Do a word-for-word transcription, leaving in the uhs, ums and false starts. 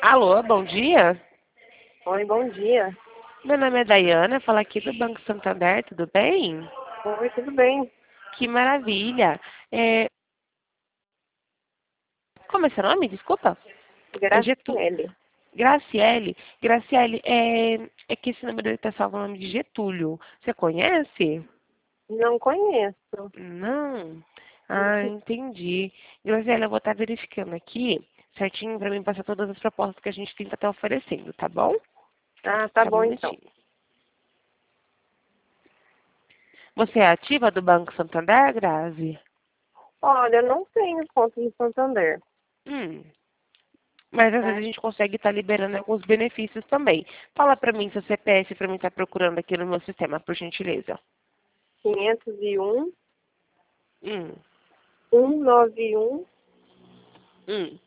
Alô, bom dia. Oi, bom dia. Meu nome é Daiana, falo aqui do Banco Santander, tudo bem? Oi, tudo bem? Que maravilha. É... Como é seu nome? Desculpa. É Getu... Graciele. Graciele. Graciele, é... é que esse número está salvo o nome de Getúlio. Você conhece? Não conheço. Não. Ah, entendi. Graciele, eu vou estar verificando aqui certinho para mim passar todas as propostas que a gente tem que estar oferecendo, tá bom? Ah, tá Só um bom então. minutinho. Você é ativa do Banco Santander, Grazi? Olha, eu não tenho conta em Santander. Hum, mas às vezes Tá? a gente consegue estar liberando alguns benefícios também. Fala para mim seu C P F para mim estar procurando aqui no meu sistema, por gentileza. quinhentos e um, Hum, cento e noventa e um, hum.